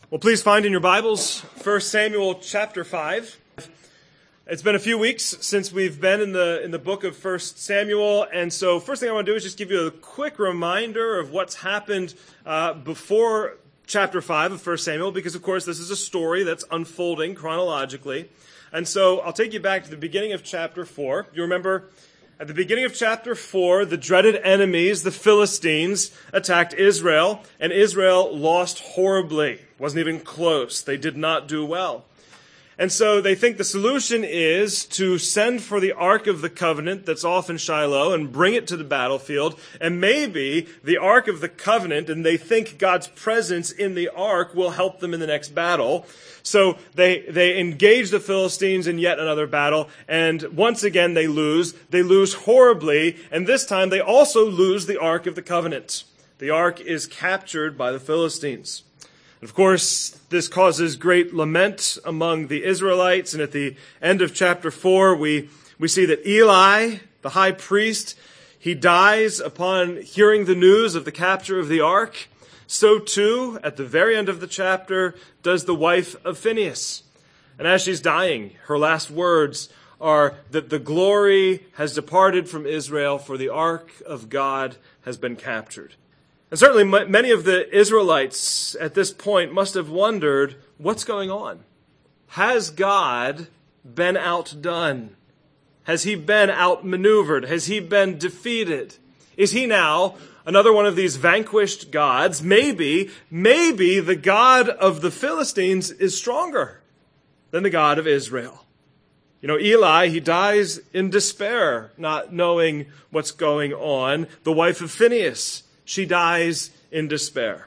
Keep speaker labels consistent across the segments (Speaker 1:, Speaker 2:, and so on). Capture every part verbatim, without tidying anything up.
Speaker 1: Well, please find in your Bibles First Samuel chapter five. It's been a few weeks since we've been in the in the book of First Samuel, and so first thing I want to do is just give you a quick reminder of what's happened uh, before chapter five of First Samuel, because of course this is a story that's unfolding chronologically. And so I'll take you back to the beginning of chapter four. You remember at the beginning of chapter four, the dreaded enemies, the Philistines, attacked Israel, and Israel lost horribly. It wasn't even close. They did not do well. And so they think the solution is to send for the Ark of the Covenant that's off in Shiloh and bring it to the battlefield. And maybe the Ark of the Covenant, and they think God's presence in the Ark will help them in the next battle. So they, they engage the Philistines in yet another battle. And once again they lose. They lose horribly. And this time they also lose the Ark of the Covenant. The Ark is captured by the Philistines. Of course, this causes great lament among the Israelites, and at the end of chapter four, we, we see that Eli, the high priest, he dies upon hearing the news of the capture of the ark. So too, at the very end of the chapter, does the wife of Phinehas. And as she's dying, her last words are that the glory has departed from Israel, for the ark of God has been captured. And certainly many of the Israelites at this point must have wondered, what's going on? Has God been outdone? Has he been outmaneuvered? Has he been defeated? Is he now another one of these vanquished gods? Maybe, maybe the God of the Philistines is stronger than the God of Israel. You know, Eli, he dies in despair, not knowing what's going on. The wife of Phinehas, she dies in despair.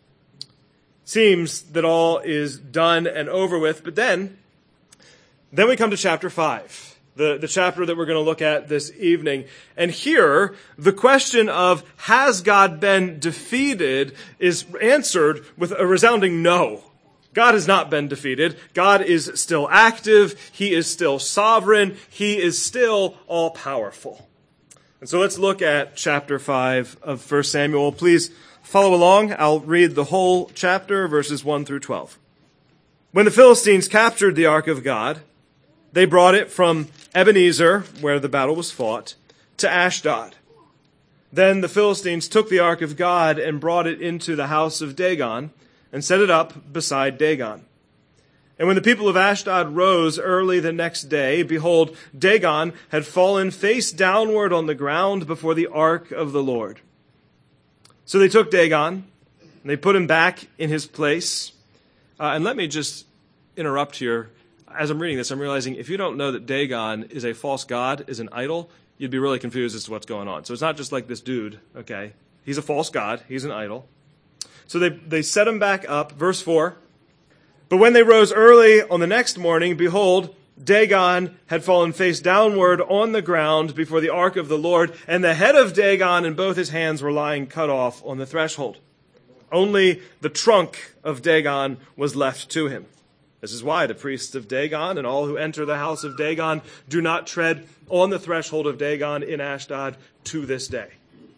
Speaker 1: Seems that all is done and over with, but then, then we come to chapter five, the, the chapter that we're going to look at this evening. And here, the question of, has God been defeated, is answered with a resounding no. God has not been defeated. God is still active. He is still sovereign. He is still all-powerful. And so let's look at chapter five of First Samuel. Please follow along. I'll read the whole chapter, verses one through twelve. When the Philistines captured the ark of God, they brought it from Ebenezer, where the battle was fought, to Ashdod. Then the Philistines took the ark of God and brought it into the house of Dagon and set it up beside Dagon. And when the people of Ashdod rose early the next day, behold, Dagon had fallen face downward on the ground before the ark of the Lord. So they took Dagon, and they put him back in his place. Uh, and let me just interrupt here. As I'm reading this, I'm realizing if you don't know that Dagon is a false god, is an idol, you'd be really confused as to what's going on. So it's not just like this dude, okay? He's a false god. He's an idol. So they, they set him back up. Verse four. But when they rose early on the next morning, behold, Dagon had fallen face downward on the ground before the ark of the Lord, and the head of Dagon and both his hands were lying cut off on the threshold. Only the trunk of Dagon was left to him. This is why the priests of Dagon and all who enter the house of Dagon do not tread on the threshold of Dagon in Ashdod to this day.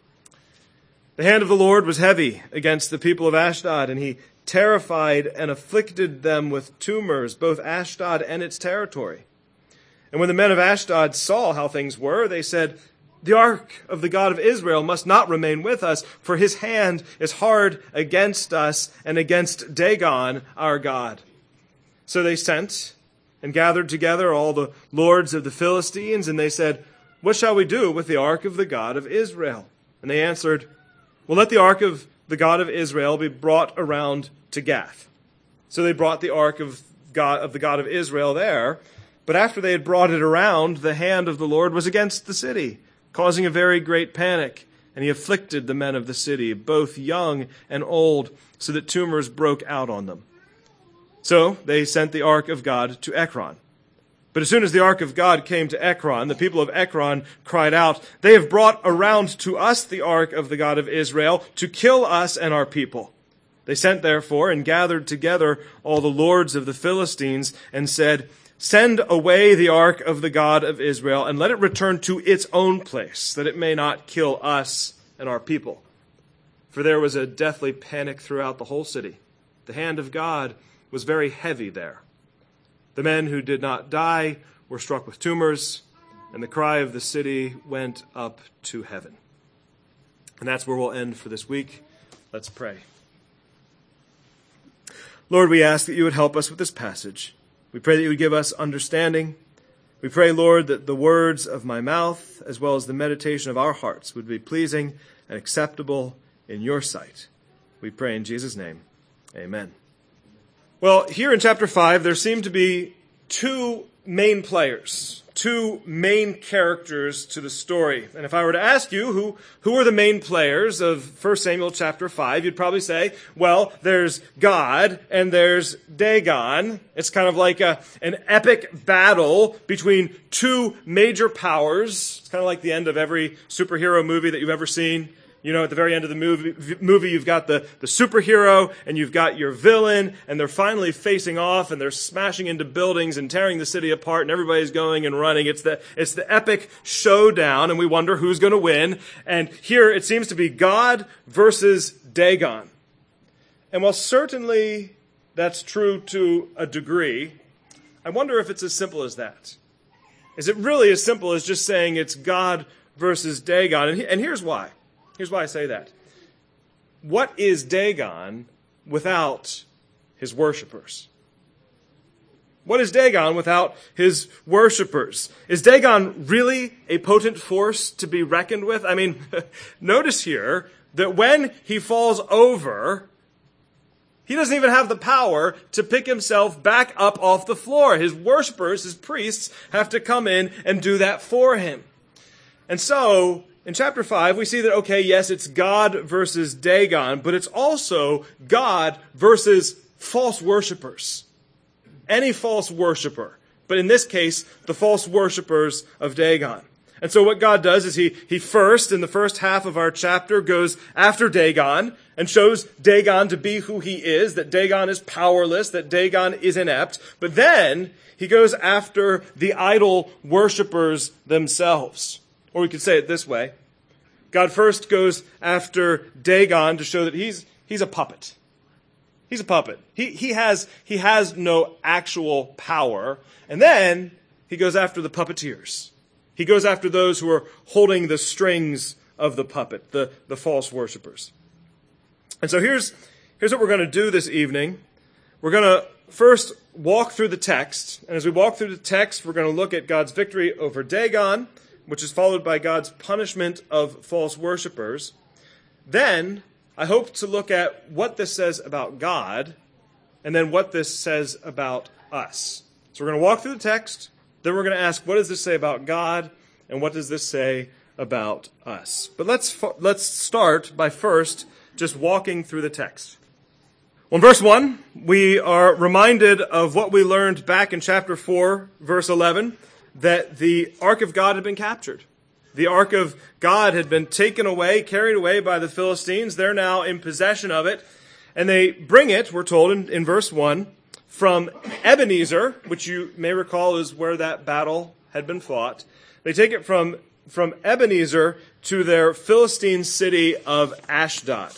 Speaker 1: The hand of the Lord was heavy against the people of Ashdod, and he terrified and afflicted them with tumors, both Ashdod and its territory. And when the men of Ashdod saw how things were, they said, the ark of the God of Israel must not remain with us, for his hand is hard against us and against Dagon, our God. So they sent and gathered together all the lords of the Philistines, and they said, what shall we do with the ark of the God of Israel? And they answered, well, let the ark of the God of Israel be brought around to Gath. So they brought the ark of God of the God of Israel there. But after they had brought it around, the hand of the Lord was against the city, causing a very great panic. And he afflicted the men of the city, both young and old, so that tumors broke out on them. So they sent the ark of God to Ekron. But as soon as the ark of God came to Ekron, the people of Ekron cried out, they have brought around to us the ark of the God of Israel to kill us and our people. They sent therefore and gathered together all the lords of the Philistines and said, send away the ark of the God of Israel and let it return to its own place, that it may not kill us and our people. For there was a deathly panic throughout the whole city. The hand of God was very heavy there. The men who did not die were struck with tumors, and the cry of the city went up to heaven. And that's where we'll end for this week. Let's pray. Lord, we ask that you would help us with this passage. We pray that you would give us understanding. We pray, Lord, that the words of my mouth, as well as the meditation of our hearts, would be pleasing and acceptable in your sight. We pray in Jesus' name. Amen. Well, here in chapter five, there seem to be two main players, two main characters to the story. And if I were to ask you who, who are the main players of First Samuel chapter five, you'd probably say, well, there's God and there's Dagon. It's kind of like a, an epic battle between two major powers. It's kind of like the end of every superhero movie that you've ever seen. You know, at the very end of the movie, movie you've got the, the superhero and you've got your villain, and they're finally facing off and they're smashing into buildings and tearing the city apart, and everybody's going and running. It's the, it's the epic showdown, and we wonder who's going to win. And here it seems to be God versus Dagon. And while certainly that's true to a degree, I wonder if it's as simple as that. Is it really as simple as just saying it's God versus Dagon? And, he, and here's why. Here's why I say that. What is Dagon without his worshipers? What is Dagon without his worshipers? Is Dagon really a potent force to be reckoned with? I mean, notice here that when he falls over, he doesn't even have the power to pick himself back up off the floor. His worshipers, his priests, have to come in and do that for him. And so, in chapter five, we see that, okay, yes, it's God versus Dagon, but it's also God versus false worshipers. Any false worshiper. But in this case, the false worshipers of Dagon. And so what God does is he, he first, in the first half of our chapter, goes after Dagon and shows Dagon to be who he is, that Dagon is powerless, that Dagon is inept. But then he goes after the idol worshipers themselves. Or we could say it this way. God first goes after Dagon to show that he's he's a puppet. He's a puppet. He he has he has no actual power. And then he goes after the puppeteers. He goes after those who are holding the strings of the puppet, the, the false worshipers. And so here's here's what we're going to do this evening. We're going to first walk through the text. And as we walk through the text, we're going to look at God's victory over Dagon, which is followed by God's punishment of false worshipers. Then, I hope to look at what this says about God, and then what this says about us. So we're going to walk through the text, then we're going to ask, what does this say about God, and what does this say about us? But let's let's start by first just walking through the text. Well, in verse one, we are reminded of what we learned back in chapter four, verse eleven, that the Ark of God had been captured. The Ark of God had been taken away, carried away by the Philistines. They're now in possession of it. And they bring it, we're told in, in verse one, from Ebenezer, which you may recall is where that battle had been fought. They take it from, from Ebenezer to their Philistine city of Ashdod.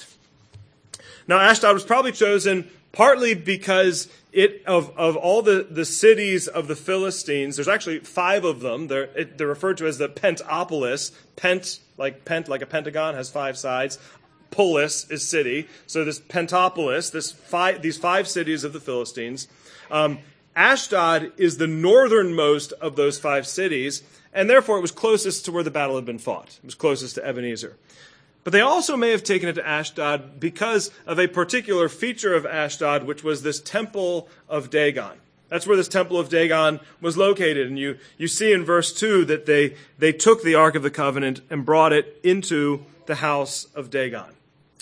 Speaker 1: Now, Ashdod was probably chosen partly because it of, of all the, the cities of the Philistines, there's actually five of them. They're, it, they're referred to as the Pentopolis. Pent, like pent, like a pentagon, has five sides. Polis is city. So this Pentopolis, this five, these five cities of the Philistines. Um, Ashdod is the northernmost of those five cities, and therefore it was closest to where the battle had been fought. It was closest to Ebenezer. But they also may have taken it to Ashdod because of a particular feature of Ashdod, which was this temple of Dagon. That's where this temple of Dagon was located. And you, you see in verse two that they, they took the Ark of the Covenant and brought it into the house of Dagon.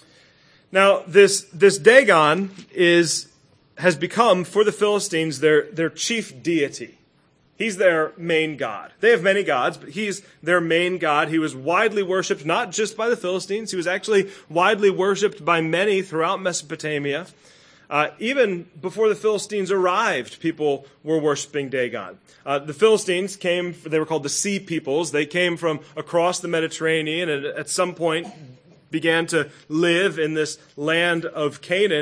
Speaker 1: Now, this, this Dagon is, has become, for the Philistines, their, their chief deity. He's their main god. They have many gods, but he's their main god. He was widely worshipped, not just by the Philistines. He was actually widely worshipped by many throughout Mesopotamia. Uh, even before the Philistines arrived, people were worshiping Dagon. Uh, the Philistines came, they were called the Sea Peoples. They came from across the Mediterranean and at some point began to live in this land of Canaan.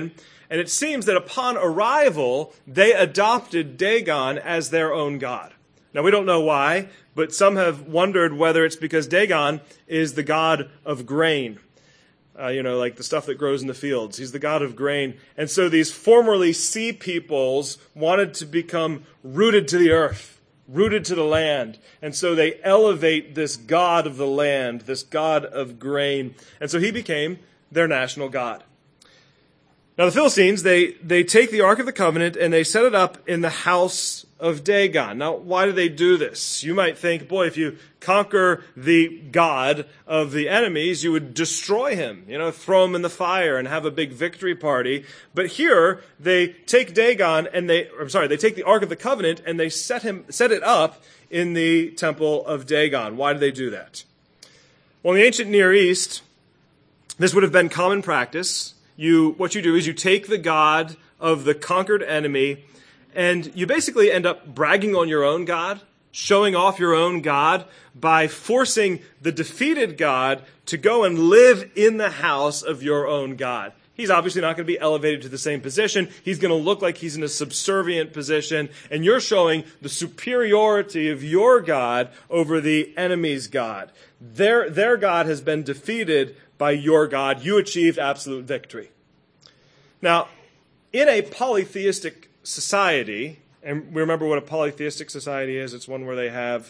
Speaker 1: And it seems that upon arrival, they adopted Dagon as their own god. Now, we don't know why, but some have wondered whether it's because Dagon is the god of grain. Uh, you know, like the stuff that grows in the fields. He's the god of grain. And so these formerly sea peoples wanted to become rooted to the earth, rooted to the land. And so they elevate this god of the land, this god of grain. And so he became their national god. Now the Philistines, they, they take the Ark of the Covenant and they set it up in the house of Dagon. Now, why do they do this? You might think, boy, if you conquer the god of the enemies, you would destroy him, you know, throw him in the fire and have a big victory party. But here, they take Dagon and they, I'm sorry, they take the Ark of the Covenant and they set him, set it up in the temple of Dagon. Why do they do that? Well, in the ancient Near East, this would have been common practice. You, what you do is you take the god of the conquered enemy and you basically end up bragging on your own god, showing off your own god by forcing the defeated god to go and live in the house of your own god. He's obviously not going to be elevated to the same position. He's going to look like he's in a subservient position, and you're showing the superiority of your god over the enemy's god. Their, their god has been defeated by your God. You achieved absolute victory. Now, in a polytheistic society, and we remember what a polytheistic society is, it's one where they have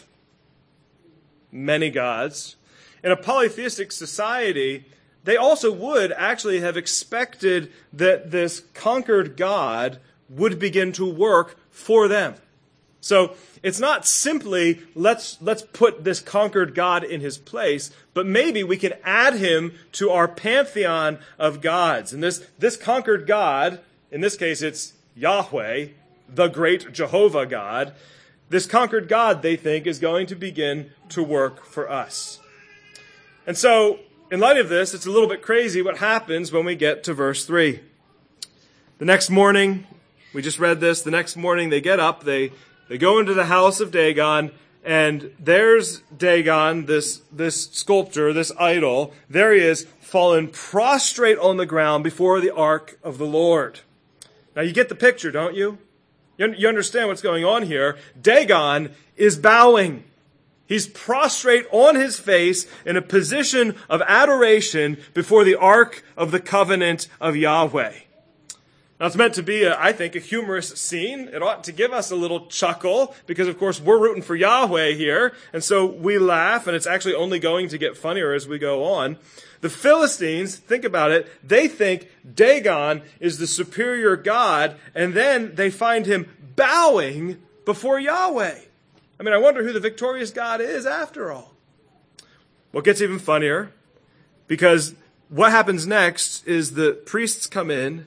Speaker 1: many gods. In a polytheistic society, they also would actually have expected that this conquered God would begin to work for them. So it's not simply, let's let's put this conquered God in his place, but maybe we can add him to our pantheon of gods. And this, this conquered God, in this case it's Yahweh, the great Jehovah God, this conquered God, they think, is going to begin to work for us. And so, in light of this, it's a little bit crazy what happens when we get to verse three. The next morning, we just read this, the next morning they get up, they They go into the house of Dagon, and there's Dagon, this, this sculptor, this idol. There he is, fallen prostrate on the ground before the ark of the Lord. Now you get the picture, don't you? You, you understand what's going on here. Dagon is bowing. He's prostrate on his face in a position of adoration before the ark of the covenant of Yahweh. Now, it's meant to be, a, I think, a humorous scene. It ought to give us a little chuckle because, of course, we're rooting for Yahweh here. And so we laugh, and it's actually only going to get funnier as we go on. The Philistines, think about it, they think Dagon is the superior god, and then they find him bowing before Yahweh. I mean, I wonder who the victorious God is after all. What gets even funnier, because what happens next is the priests come in,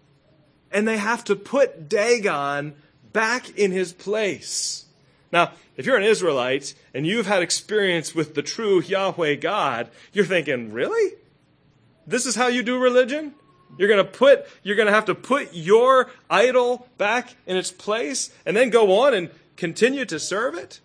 Speaker 1: and they have to put Dagon back in his place. Now, if you're an Israelite and you've had experience with the true Yahweh God, you're thinking, really? This is how you do religion? You're going to put, you're going to have to put your idol back in its place and then go on and continue to serve it?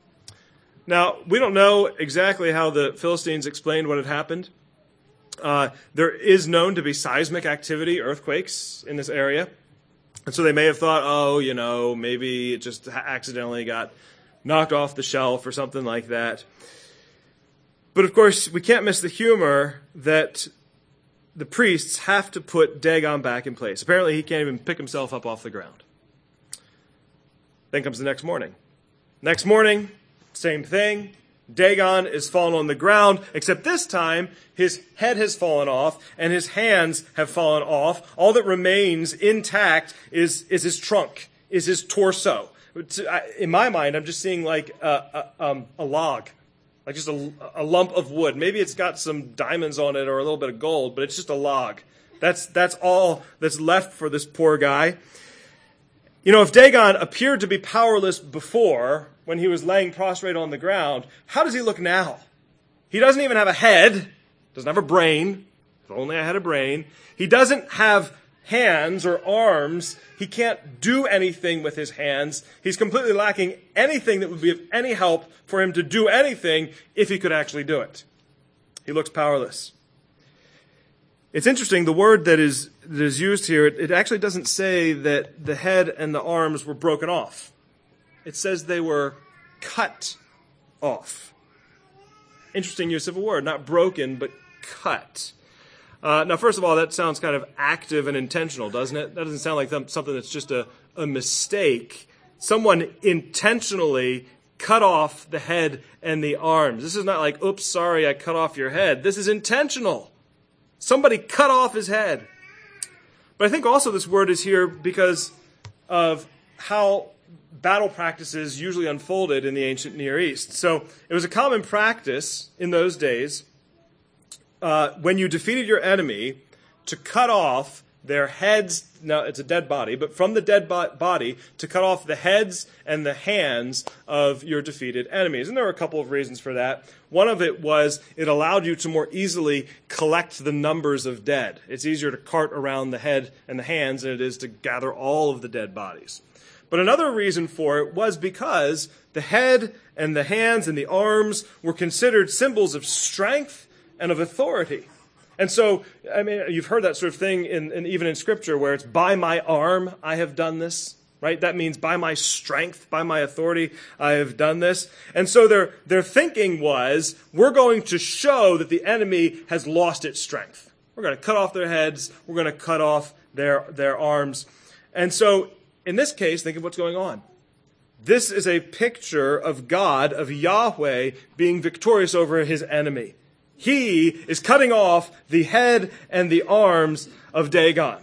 Speaker 1: Now, we don't know exactly how the Philistines explained what had happened. Uh, there is known to be seismic activity, earthquakes in this area. And so they may have thought, oh, you know, maybe it just accidentally got knocked off the shelf or something like that. But of course, we can't miss the humor that the priests have to put Dagon back in place. Apparently, he can't even pick himself up off the ground. Then comes the next morning. Next morning, same thing. Dagon is fallen on the ground, except this time his head has fallen off and his hands have fallen off. All that remains intact is, is his trunk, is his torso. In my mind, I'm just seeing like a, a, um, a log, like just a, a lump of wood. Maybe it's got some diamonds on it or a little bit of gold, but it's just a log. That's, that's all that's left for this poor guy. You know, if Dagon appeared to be powerless before, when he was laying prostrate on the ground, how does he look now? He doesn't even have a head, doesn't have a brain. If only I had a brain. He doesn't have hands or arms. He can't do anything with his hands. He's completely lacking anything that would be of any help for him to do anything if he could actually do it. He looks powerless. It's interesting, the word that is, that is used here, it, it actually doesn't say that the head and the arms were broken off. It says they were cut off. Interesting use of a word, not broken, but cut. Uh, now, first of all, that sounds kind of active and intentional, doesn't it? That doesn't sound like something that's just a, a mistake. Someone intentionally cut off the head and the arms. This is not like, oops, sorry, I cut off your head. This is intentional. Somebody cut off his head. But I think also this word is here because of how battle practices usually unfolded in the ancient Near East. So it was a common practice in those days uh, when you defeated your enemy to cut off their heads. Now, it's a dead body, but from the dead bo- body to cut off the heads and the hands of your defeated enemies. And there were a couple of reasons for that. One of it was it allowed you to more easily collect the numbers of dead. It's easier to cart around the head and the hands than it is to gather all of the dead bodies. But another reason for it was because the head and the hands and the arms were considered symbols of strength and of authority. And so, I mean, you've heard that sort of thing in, in even in Scripture where it's by my arm I have done this, right? That means by my strength, by my authority, I have done this. And so their, their thinking was, we're going to show that the enemy has lost its strength. We're going to cut off their heads. We're going to cut off their, their arms. And so, in this case, think of what's going on. This is a picture of God, of Yahweh, being victorious over his enemy. He is cutting off the head and the arms of Dagon.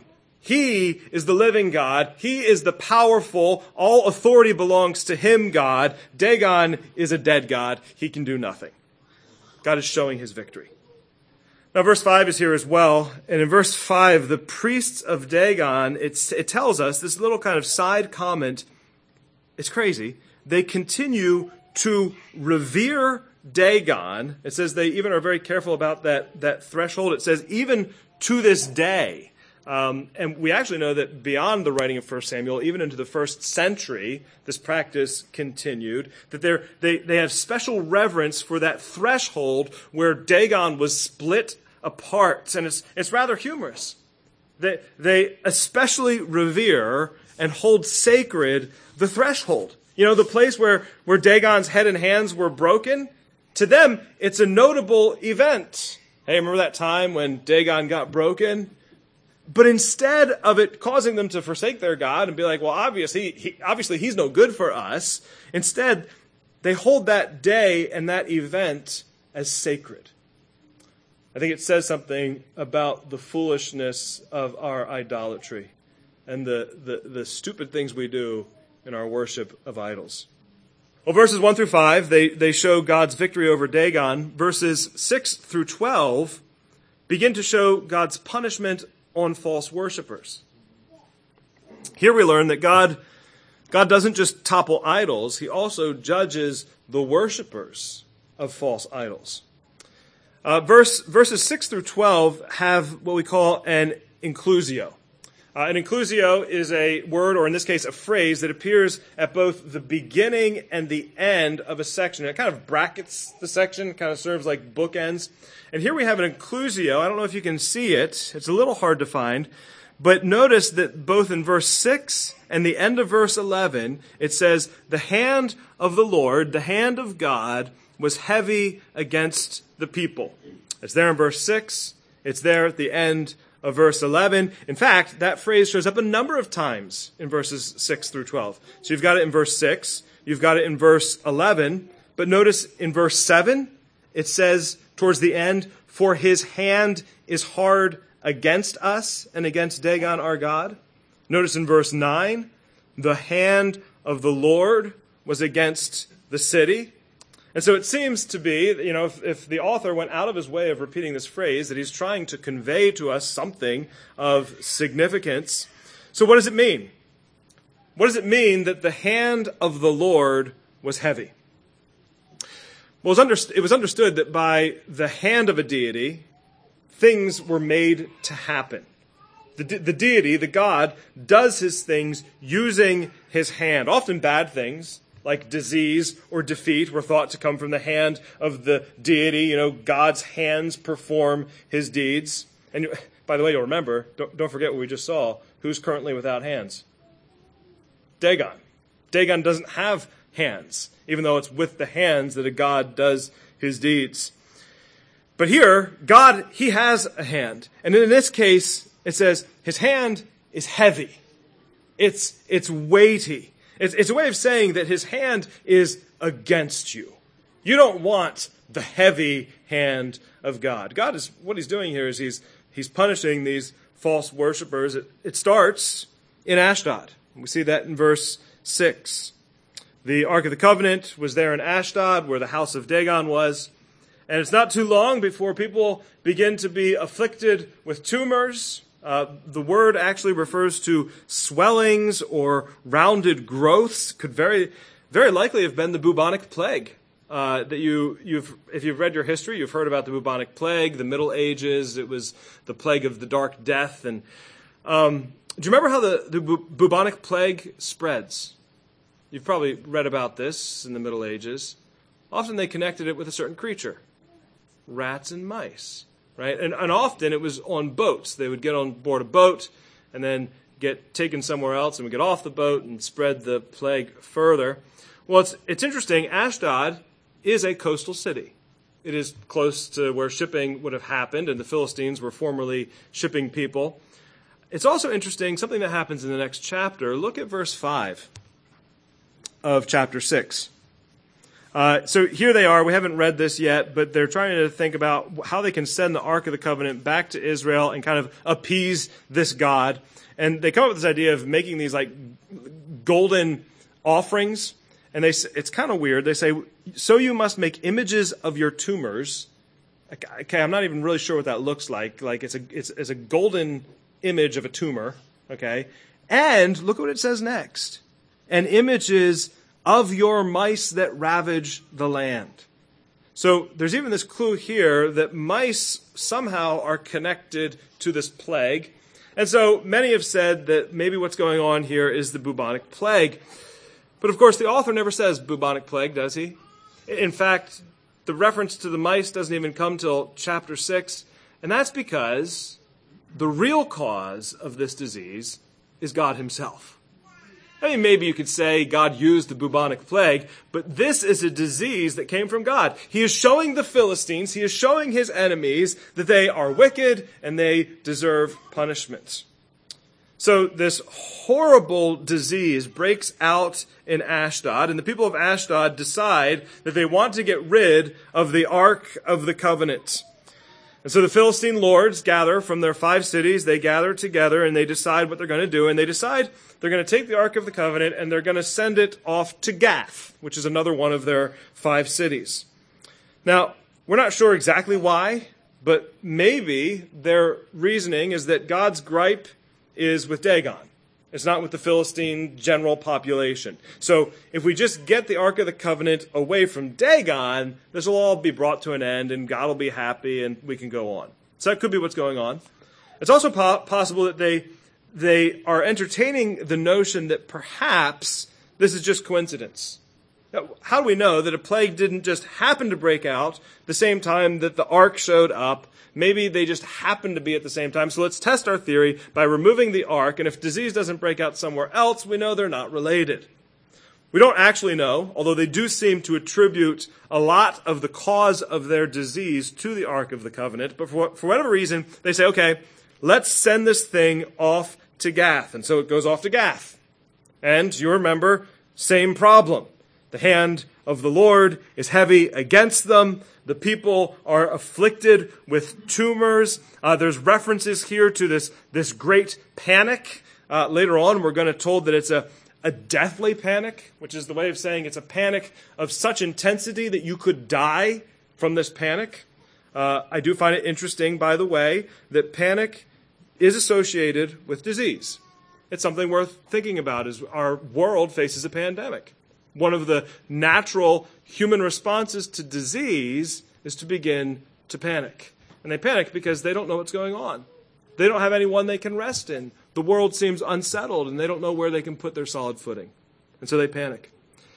Speaker 1: He is the living God. He is the powerful, all authority belongs to him God. Dagon is a dead God. He can do nothing. God is showing his victory. Now, verse five is here as well. And in verse five, the priests of Dagon, it's, it tells us, this little kind of side comment, it's crazy. They continue to revere Dagon. It says they even are very careful about that, that threshold. It says even to this day. Um, and we actually know that beyond the writing of First Samuel, even into the first century, this practice continued, that they're, they, they have special reverence for that threshold where Dagon was split apart. And it's, it's rather humorous. They, they especially revere and hold sacred the threshold. You know, the place where, where Dagon's head and hands were broken. To them, it's a notable event. Hey, remember that time when Dagon got broken? But instead of it causing them to forsake their God and be like, well, obviously, he, obviously he's no good for us, instead, they hold that day and that event as sacred. I think it says something about the foolishness of our idolatry and the, the, the stupid things we do in our worship of idols. Well, verses one through five, they, they show God's victory over Dagon. Verses six through twelve begin to show God's punishment on false worshipers. Here we learn that God, God doesn't just topple idols, he also judges the worshipers of false idols. Uh, verse, verses six through twelve have what we call an inclusio. Uh, an inclusio is a word, or in this case, a phrase that appears at both the beginning and the end of a section. It kind of brackets the section, kind of serves like bookends. And here we have an inclusio. I don't know if you can see it. It's a little hard to find. But notice that both in verse six and the end of verse eleven, it says, the hand of the Lord, the hand of God, was heavy against the people. It's there in verse six. It's there at the end of verse eleven. In fact, that phrase shows up a number of times in verses six through twelve. So you've got it in verse six, you've got it in verse eleven, but notice in verse seven, it says towards the end, for his hand is hard against us and against Dagon our God. Notice in verse nine, the hand of the Lord was against the city. And so it seems to be, you know, if, if the author went out of his way of repeating this phrase, that he's trying to convey to us something of significance. So what does it mean? What does it mean that the hand of the Lord was heavy? Well, it was, under, it was understood that by the hand of a deity, things were made to happen. The, the deity, the God, does his things using his hand, often bad things, like disease or defeat were thought to come from the hand of the deity. You know, God's hands perform his deeds. And By the way, you'll remember, don't, don't forget what we just saw. Who's currently without hands? Dagon. Dagon doesn't have hands, even though it's with the hands that a god does his deeds. But here, God, he has a hand. And in this case, it says his hand is heavy. It's, it's weighty. It's, it's a way of saying that his hand is against you. You don't want the heavy hand of God. God is, what he's doing here is he's, he's punishing these false worshipers. It, it starts in Ashdod. We see that in verse six. The Ark of the Covenant was there in Ashdod, where the house of Dagon was. And it's not too long before people begin to be afflicted with tumors. Uh, the word actually refers to swellings or rounded growths. Could very, very likely have been the bubonic plague. Uh, that you, you've, if you've read your history, you've heard about the bubonic plague, the Middle Ages. It was the plague of the Dark Death. And um, do you remember how the, the bu- bubonic plague spreads? You've probably read about this in the Middle Ages. Often they connected it with a certain creature. Rats and mice, right? And, and often it was on boats. They would get on board a boat and then get taken somewhere else and would get off the boat and spread the plague further. Well, it's, it's interesting. Ashdod is a coastal city. It is close to where shipping would have happened, and the Philistines were formerly shipping people. It's also interesting, something that happens in the next chapter. Look at verse five of chapter six. Uh, so here they are. We haven't read this yet, but they're trying to think about how they can send the Ark of the Covenant back to Israel and kind of appease this God. And they come up with this idea of making these like golden offerings. And they, it's kind of weird. They say, so you must make images of your tumors. Okay, I'm not even really sure what that looks like. Like it's a, it's, it's a golden image of a tumor. Okay. And look what it says next. And images of your mice that ravage the land. So there's even this clue here that mice somehow are connected to this plague. And so many have said that maybe what's going on here is the bubonic plague. But of course, the author never says bubonic plague, does he? In fact, the reference to the mice doesn't even come till chapter six. And that's because the real cause of this disease is God himself. I mean, maybe you could say God used the bubonic plague, but this is a disease that came from God. He is showing the Philistines, he is showing his enemies that they are wicked and they deserve punishment. So this horrible disease breaks out in Ashdod, and the people of Ashdod decide that they want to get rid of the Ark of the Covenant. And so the Philistine lords gather from their five cities. They gather together and they decide what they're going to do. And they decide they're going to take the Ark of the Covenant and they're going to send it off to Gath, which is another one of their five cities. Now, we're not sure exactly why, but maybe their reasoning is that God's gripe is with Dagon. It's not with the Philistine general population. So if we just get the Ark of the Covenant away from Dagon, this will all be brought to an end and God will be happy and we can go on. So that could be what's going on. It's also po- possible that they, they are entertaining the notion that perhaps this is just coincidence. Now, how do we know that a plague didn't just happen to break out the same time that the Ark showed up? Maybe they just happened to be at the same time. So let's test our theory by removing the Ark. And if disease doesn't break out somewhere else, we know they're not related. We don't actually know, although they do seem to attribute a lot of the cause of their disease to the Ark of the Covenant. But for, for whatever reason, they say, okay, let's send this thing off to Gath. And so it goes off to Gath. And you remember, same problem. The hand of the Lord is heavy against them. The people are afflicted with tumors. Uh, there's references here to this, this great panic. Uh, later on, we're going to told that it's a, a deathly panic, which is the way of saying it's a panic of such intensity that you could die from this panic. Uh, I do find it interesting, by the way, that panic is associated with disease. It's something worth thinking about as our world faces a pandemic. One of the natural human responses to disease is to begin to panic. And they panic because they don't know what's going on. They don't have anyone they can rest in. The world seems unsettled and they don't know where they can put their solid footing. And so they panic.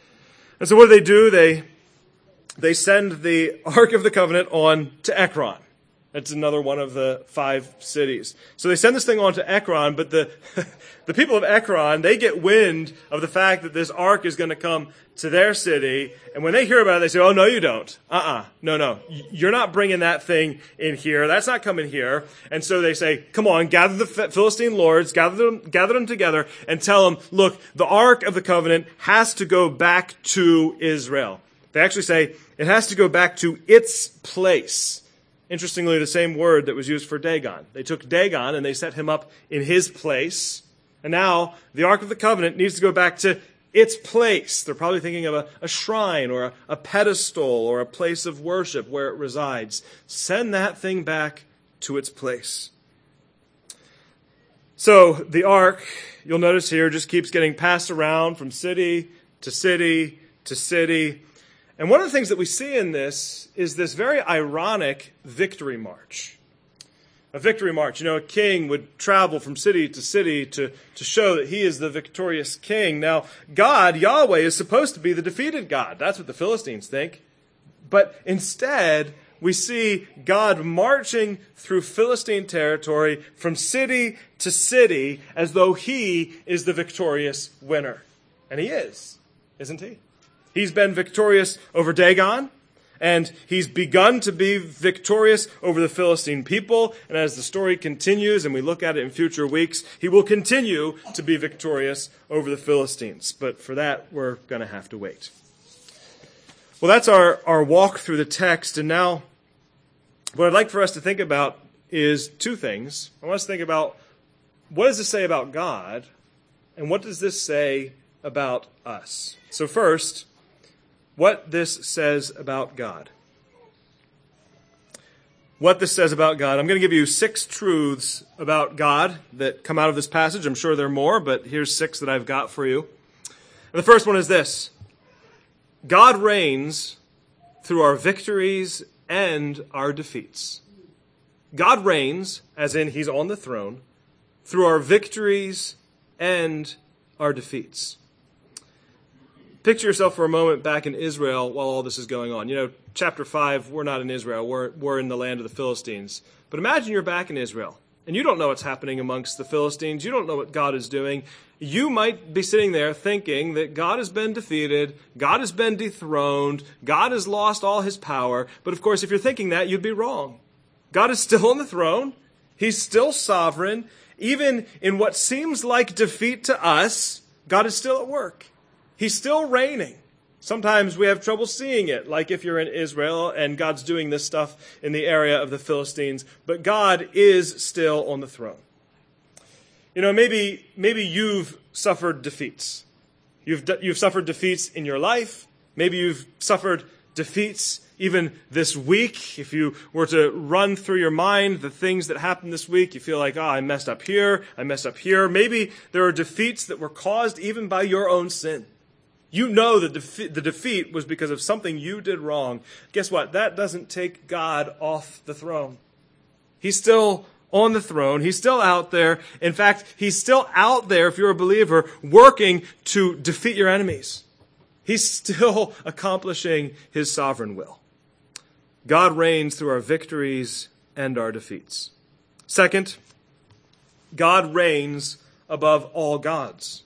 Speaker 1: And so what do they do? They, they send the Ark of the Covenant on to Ekron. It's another one of the five cities. So they send this thing on to Ekron, but the the people of Ekron, they get wind of the fact that this ark is going to come to their city. And when they hear about it, they say, oh, no, you don't. Uh-uh. No, no. You're not bringing that thing in here. That's not coming here. And so they say, come on, gather the Philistine lords, gather them, gather them together, and tell them, look, the Ark of the Covenant has to go back to Israel. They actually say it has to go back to its place. Interestingly, the same word that was used for Dagon. They took Dagon and they set him up in his place. And now the Ark of the Covenant needs to go back to its place. They're probably thinking of a, a shrine or a, a pedestal or a place of worship where it resides. Send that thing back to its place. So the ark, you'll notice here, just keeps getting passed around from city to city to city. And one of the things that we see in this is this very ironic victory march. A victory march. You know, a king would travel from city to city to, to show that he is the victorious king. Now, God, Yahweh, is supposed to be the defeated God. That's what the Philistines think. But instead, we see God marching through Philistine territory from city to city as though he is the victorious winner. And he is, isn't he? He's been victorious over Dagon, and he's begun to be victorious over the Philistine people. And as the story continues and we look at it in future weeks, he will continue to be victorious over the Philistines. But for that, we're going to have to wait. Well, that's our, our walk through the text. And now what I'd like for us to think about is two things. I want us to think about what does this say about God, and what does this say about us? So first, what this says about God. What this says about God. I'm going to give you six truths about God that come out of this passage. I'm sure there are more, but here's six that I've got for you. And the first one is this. God reigns through our victories and our defeats. God reigns, as in he's on the throne, through our victories and our defeats. Picture yourself for a moment back in Israel while all this is going on. You know, chapter five, we're not in Israel. We're, we're in the land of the Philistines. But imagine you're back in Israel, and you don't know what's happening amongst the Philistines. You don't know what God is doing. You might be sitting there thinking that God has been defeated, God has been dethroned, God has lost all his power. But of course, if you're thinking that, you'd be wrong. God is still on the throne. He's still sovereign. Even in what seems like defeat to us, God is still at work. He's still reigning. Sometimes we have trouble seeing it, like if you're in Israel and God's doing this stuff in the area of the Philistines. But God is still on the throne. You know, maybe maybe you've suffered defeats. You've you've suffered defeats in your life. Maybe you've suffered defeats even this week. If you were to run through your mind the things that happened this week, you feel like, oh, I messed up here, I messed up here. Maybe there are defeats that were caused even by your own sin. You know that defe- the defeat was because of something you did wrong. Guess what? That doesn't take God off the throne. He's still on the throne. He's still out there. In fact, he's still out there, if you're a believer, working to defeat your enemies. He's still accomplishing his sovereign will. God reigns through our victories and our defeats. Second, God reigns above all gods.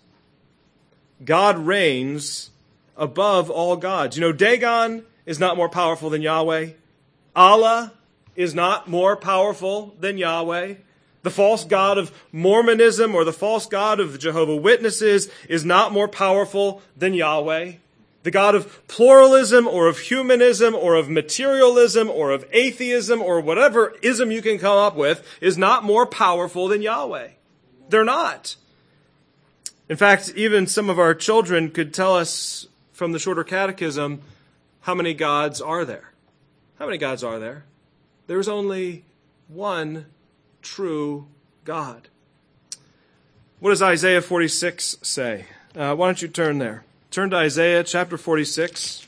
Speaker 1: God reigns above all gods. You know, Dagon is not more powerful than Yahweh. Allah is not more powerful than Yahweh. The false god of Mormonism or the false god of the Jehovah's Witnesses is not more powerful than Yahweh. The god of pluralism or of humanism or of materialism or of atheism or whatever ism you can come up with is not more powerful than Yahweh. They're not. In fact, even some of our children could tell us from the shorter catechism, how many gods are there? How many gods are there? There's only one true God. What does Isaiah forty-six say? Uh, why don't you turn there? Turn to Isaiah chapter forty-six.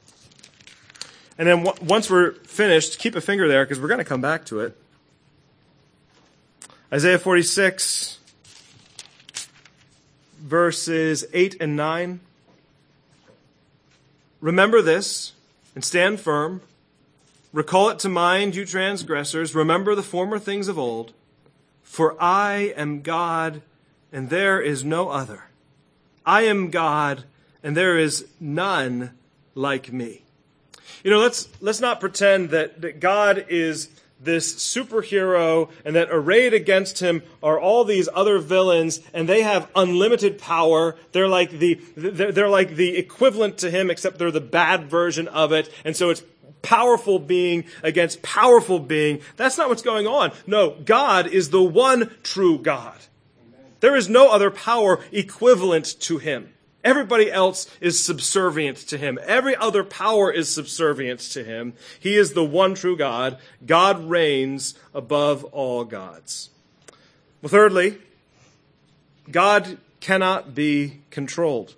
Speaker 1: And then w- once we're finished, keep a finger there because we're going to come back to it. Isaiah forty-six, verses eight and nine. Remember this and stand firm. Recall it to mind, you transgressors. Remember the former things of old. For I am God, and there is no other. I am God, and there is none like me. You know, let's let's not pretend that, that God is this superhero and that arrayed against him are all these other villains and they have unlimited power. They're like the they're, they're like the equivalent to him, except they're the bad version of it. And so it's powerful being against powerful being. That's not what's going on. No, God is the one true God. There is no other power equivalent to him. Everybody else is subservient to him. Every other power is subservient to him. He is the one true God. God reigns above all gods. Well, thirdly, God cannot be controlled.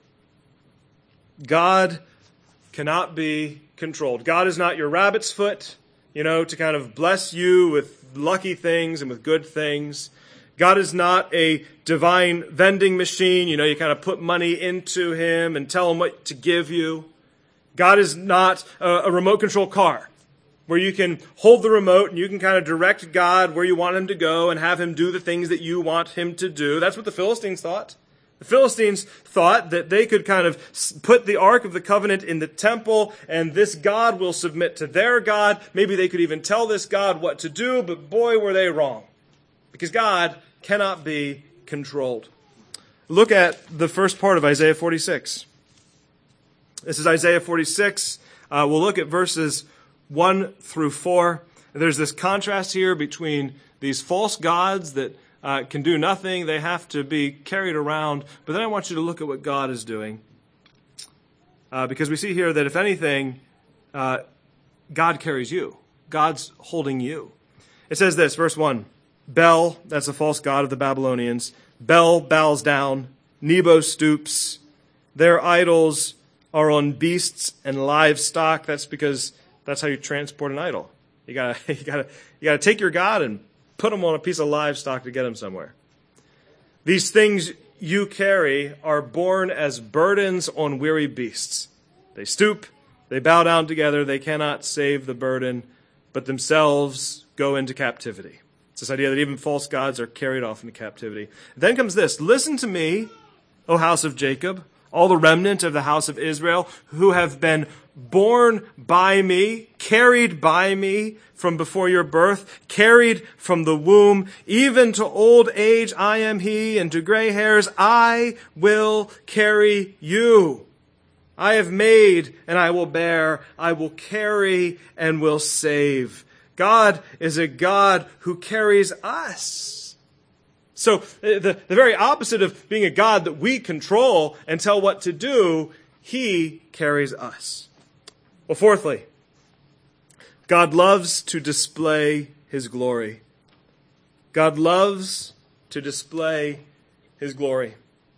Speaker 1: God cannot be controlled. God is not your rabbit's foot, you know, to kind of bless you with lucky things and with good things. God is not a divine vending machine. You know, you kind of put money into him and tell him what to give you. God is not a, a remote control car where you can hold the remote and you can kind of direct God where you want him to go and have him do the things that you want him to do. That's what the Philistines thought. The Philistines thought that they could kind of put the Ark of the Covenant in the temple and this God will submit to their God. Maybe they could even tell this God what to do, but boy, were they wrong. Because God cannot be controlled. Look at the first part of Isaiah forty-six. This is Isaiah forty-six. Uh, we'll look at verses one through four. There's this contrast here between these false gods that uh, can do nothing. They have to be carried around. But then I want you to look at what God is doing. Uh, because we see here that if anything, uh, God carries you. God's holding you. It says this, verse one. Bel, that's a false god of the Babylonians. Bel bows down. Nebo stoops. Their idols are on beasts and livestock. That's because that's how you transport an idol. You gotta, you gotta, you gotta take your god and put him on a piece of livestock to get him somewhere. These things you carry are borne as burdens on weary beasts. They stoop. They bow down together. They cannot save the burden, but themselves go into captivity. It's this idea that even false gods are carried off into captivity. Then comes this. Listen to me, O house of Jacob, all the remnant of the house of Israel, who have been born by me, carried by me from before your birth, carried from the womb, even to old age I am he, and to gray hairs I will carry you. I have made and I will bear, I will carry and will save. God is a God who carries us. So the, the very opposite of being a God that we control and tell what to do, he carries us. Well, fourthly, God loves to display his glory. God loves to display his glory.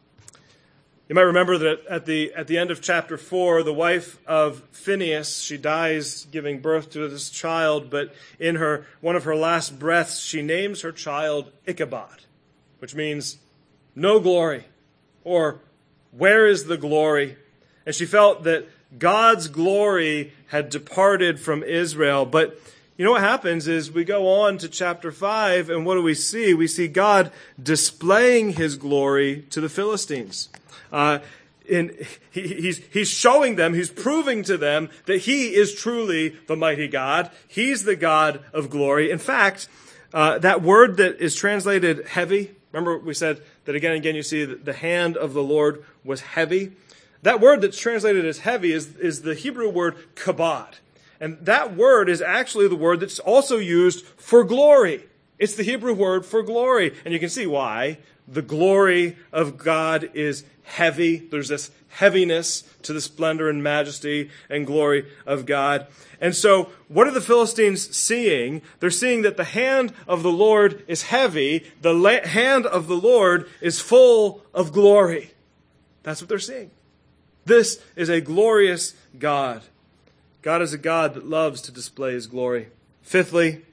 Speaker 1: You might remember that at the at the end of chapter four, the wife of Phinehas, she dies giving birth to this child, but in her one of her last breaths, she names her child Ichabod, which means no glory, or where is the glory? And she felt that God's glory had departed from Israel. But you know what happens is we go on to chapter five, and what do we see? We see God displaying his glory to the Philistines. Uh, in, he, he's, he's showing them, he's proving to them that he is truly the mighty God. He's the God of glory. In fact, uh, that word that is translated heavy, remember we said that again and again you see that the hand of the Lord was heavy. That word that's translated as heavy is, is the Hebrew word kabod. And that word is actually the word that's also used for glory. It's the Hebrew word for glory. And you can see why. The glory of God is heavy. There's this heaviness to the splendor and majesty and glory of God. And so what are the Philistines seeing? They're seeing that the hand of the Lord is heavy. The la- hand of the Lord is full of glory. That's what they're seeing. This is a glorious God. God is a God that loves to display his glory. Fifthly,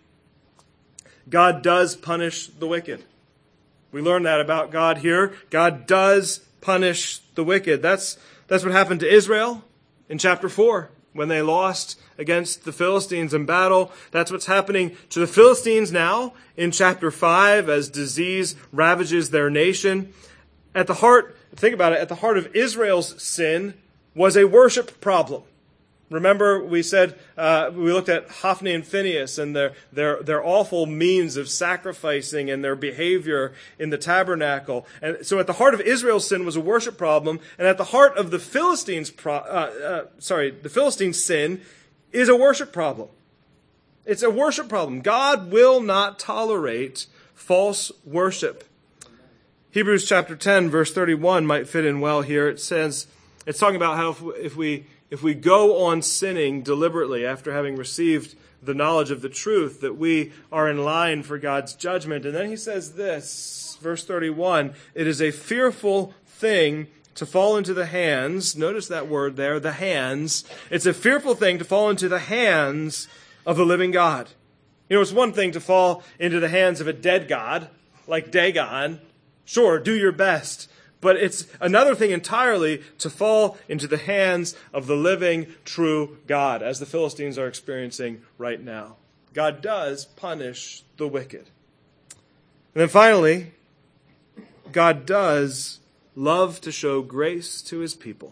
Speaker 1: God does punish the wicked. We learn that about God here. God does punish the wicked. That's, that's what happened to Israel in chapter four. when they lost against the Philistines in battle. That's what's happening to the Philistines now in chapter five as disease ravages their nation. At the heart, think about it, at the heart of Israel's sin was a worship problem. Remember, we said, uh, we looked at Hophni and Phinehas and their, their, their awful means of sacrificing and their behavior in the tabernacle. And so at the heart of Israel's sin was a worship problem, and at the heart of the Philistines' pro, uh, uh, sorry, the Philistines' sin is a worship problem. It's a worship problem. God will not tolerate false worship. Hebrews chapter ten, verse thirty-one might fit in well here. It says, it's talking about how if we, if we If we go on sinning deliberately after having received the knowledge of the truth, that we are in line for God's judgment. And then he says this, verse thirty-one, it is a fearful thing to fall into the hands, notice that word there, the hands. It's a fearful thing to fall into the hands of the living God. You know, it's one thing to fall into the hands of a dead God, like Dagon. Sure, do your best. But it's another thing entirely to fall into the hands of the living, true God, as the Philistines are experiencing right now. God does punish the wicked. And then finally, God does love to show grace to his people.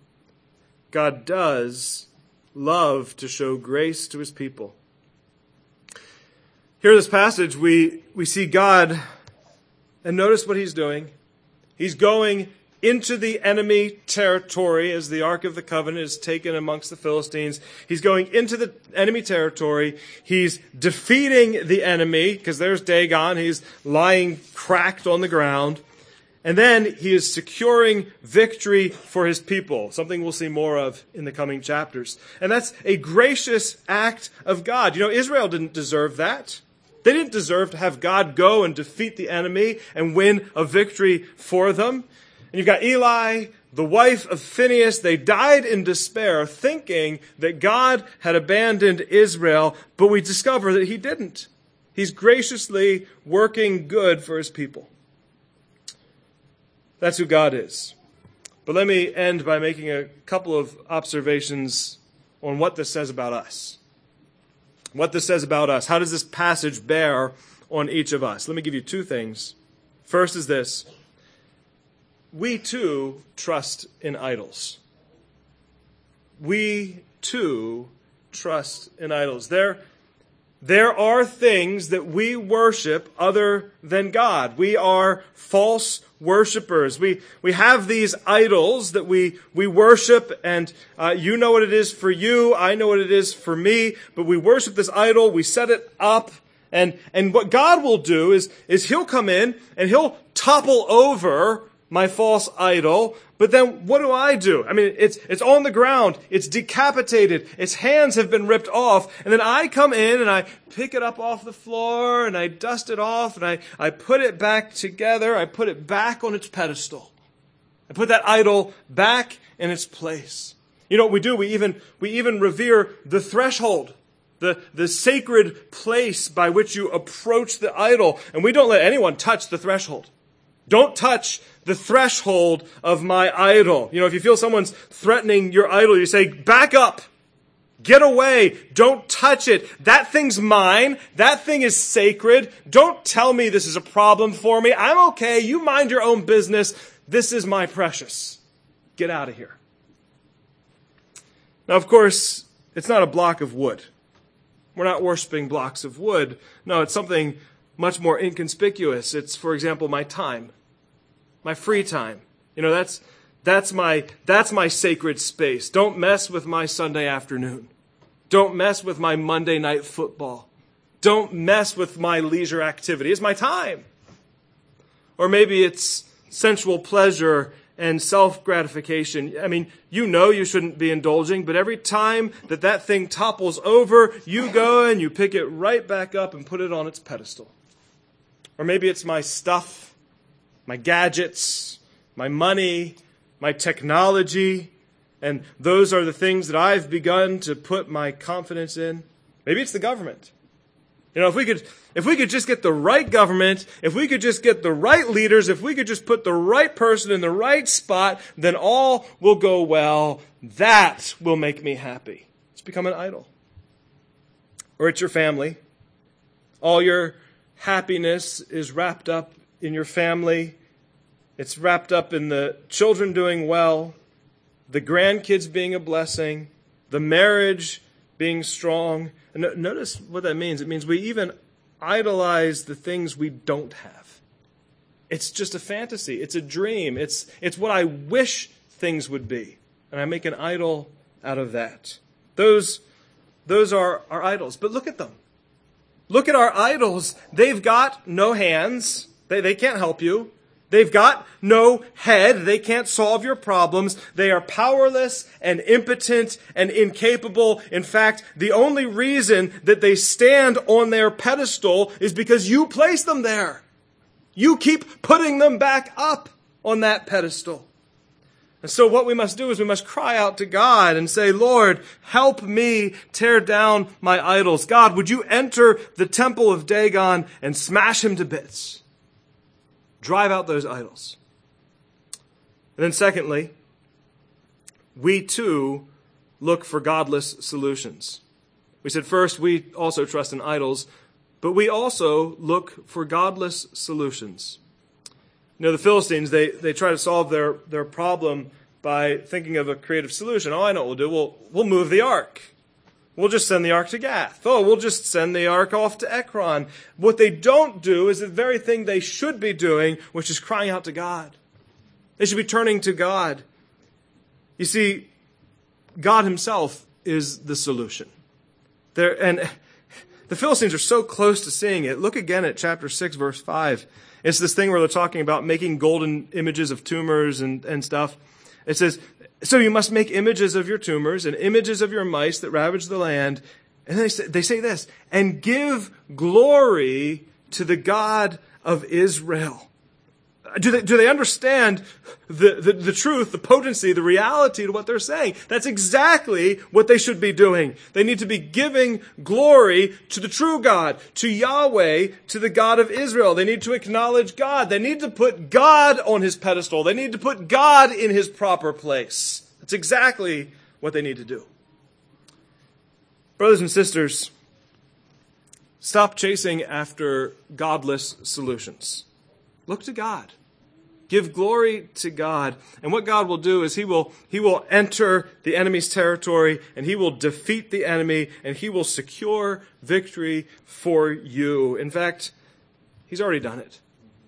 Speaker 1: God does love to show grace to his people. Here in this passage, we, we see God, and notice what he's doing. He's going into the enemy territory as the Ark of the Covenant is taken amongst the Philistines. He's going into the enemy territory. He's defeating the enemy, because there's Dagon. He's lying cracked on the ground. And then he is securing victory for his people, something we'll see more of in the coming chapters. And that's a gracious act of God. You know, Israel didn't deserve that. They didn't deserve to have God go and defeat the enemy and win a victory for them. And you've got Eli, the wife of Phinehas. They died in despair, thinking that God had abandoned Israel, but we discover that he didn't. He's graciously working good for his people. That's who God is. But let me end by making a couple of observations on what this says about us. What this says about us. How does this passage bear on each of us? Let me give you two things. First is this. We too trust in idols. We too trust in idols. There, there are things that we worship other than God. We are false worshipers. We we have these idols that we we worship, and uh, you know what it is for you. I know what it is for me. But we worship this idol. We set it up, and and what God will do is is He'll come in and He'll topple over my false idol. But then what do I do? I mean, it's it's on the ground. It's decapitated. Its hands have been ripped off. And then I come in and I pick it up off the floor and I dust it off and I, I put it back together. I put it back on its pedestal. I put that idol back in its place. You know what we do? We even we even revere the threshold. The, the sacred place by which you approach the idol. And we don't let anyone touch the threshold. Don't touch the threshold of my idol. You know, if you feel someone's threatening your idol, you say, back up. Get away. Don't touch it. That thing's mine. That thing is sacred. Don't tell me this is a problem for me. I'm okay. You mind your own business. This is my precious. Get out of here. Now, of course, it's not a block of wood. We're not worshiping blocks of wood. No, it's something much more inconspicuous. It's, for example, my time. My free time. You know, that's that's my that's my sacred space. Don't mess with my Sunday afternoon. Don't mess with my Monday night football. Don't mess with my leisure activity. It's my time. Or maybe it's sensual pleasure and self-gratification. I mean, you know you shouldn't be indulging, but every time that that thing topples over, you go and you pick it right back up and put it on its pedestal. Or maybe it's my stuff. My gadgets, my money, my technology, and those are the things that I've begun to put my confidence in. Maybe it's the government. You know, if we could, if we could just get the right government, if we could just get the right leaders, if we could just put the right person in the right spot, then all will go well. That will make me happy. It's become an idol. Or it's your family. All your happiness is wrapped up in your family. It's wrapped up in the children doing well, the grandkids being a blessing, the marriage being strong. And notice what that means. It means we even idolize the things we don't have. It's just a fantasy. It's a dream. It's, it's what I wish things would be. And I make an idol out of that. Those, those are our idols. But look at them. Look at our idols. They've got no hands. They, they can't help you. They've got no head. They can't solve your problems. They are powerless and impotent and incapable. In fact, the only reason that they stand on their pedestal is because you place them there. You keep putting them back up on that pedestal. And so what we must do is we must cry out to God and say, Lord, help me tear down my idols. God, would you enter the temple of Dagon and smash him to bits? Drive out those idols. And then secondly, we too look for godless solutions. We said first, we also trust in idols, but we also look for godless solutions. You know, the Philistines, they, they try to solve their, their problem by thinking of a creative solution. Oh, I know what we'll do. We'll, we'll move the ark. We'll just send the ark to Gath. Oh, we'll just send the ark off to Ekron. What they don't do is the very thing they should be doing, which is crying out to God. They should be turning to God. You see, God himself is the solution. There, and the Philistines are so close to seeing it. Look again at chapter six, verse five. It's this thing where they're talking about making golden images of tumors and, and stuff. It says, so you must make images of your tumors and images of your mice that ravage the land. And they say, they say this, and give glory to the God of Israel. Do they, do they understand the, the, the truth, the potency, the reality to what they're saying? That's exactly what they should be doing. They need to be giving glory to the true God, to Yahweh, to the God of Israel. They need to acknowledge God. They need to put God on his pedestal. They need to put God in his proper place. That's exactly what they need to do. Brothers and sisters, stop chasing after godless solutions. Look to God. Give glory to God. And what God will do is he will, he will enter the enemy's territory and he will defeat the enemy and he will secure victory for you. In fact, he's already done it.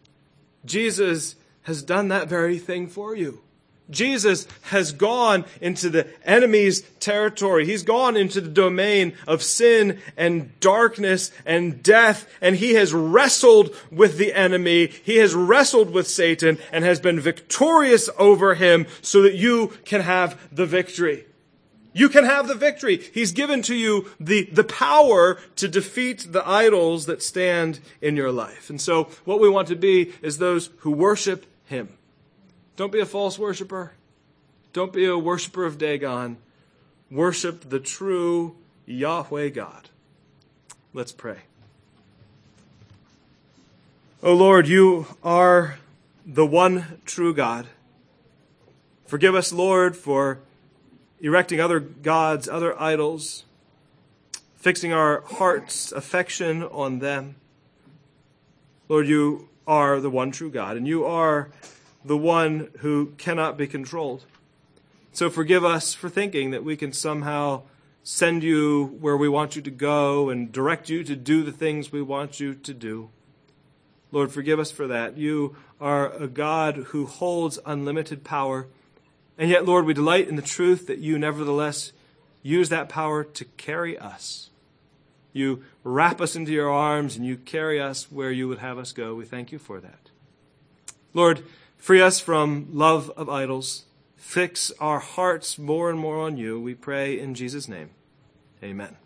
Speaker 1: Jesus has done that very thing for you. Jesus has gone into the enemy's territory. He's gone into the domain of sin and darkness and death, and he has wrestled with the enemy. He has wrestled with Satan and has been victorious over him so that you can have the victory. You can have the victory. He's given to you the, the power to defeat the idols that stand in your life. And so what we want to be is those who worship him. Don't be a false worshiper. Don't be a worshiper of Dagon. Worship the true Yahweh God. Let's pray. O Lord, you are the one true God. Forgive us, Lord, for erecting other gods, other idols, fixing our heart's affection on them. Lord, you are the one true God, and you are the one who cannot be controlled. So forgive us for thinking that we can somehow send you where we want you to go and direct you to do the things we want you to do. Lord, forgive us for that. You are a God who holds unlimited power. And yet, Lord, we delight in the truth that you nevertheless use that power to carry us. You wrap us into your arms and you carry us where you would have us go. We thank you for that. Lord, free us from love of idols. Fix our hearts more and more on you. We pray in Jesus' name. Amen.